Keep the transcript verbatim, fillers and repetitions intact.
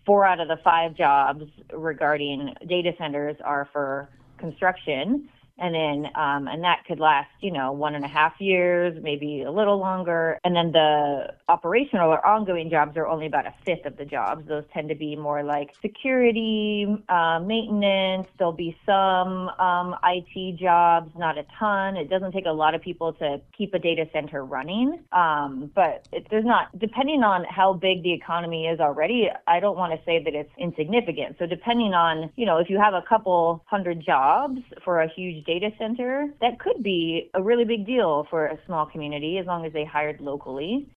four out of the five jobs regarding data centers are for construction. And then, um, and that could last, you know, one and a half years, maybe a little longer. And then the operational or ongoing jobs are only about a fifth of the jobs. Those tend to be more like security, uh, maintenance. There'll be some um, I T jobs, not a ton. It doesn't take a lot of people to keep a data center running. Um, but it, there's not, depending on how big the economy is already, I don't want to say that it's insignificant. So depending on, you know, if you have a couple hundred jobs for a huge data center, that could be a really big deal for a small community as long as they hired locally.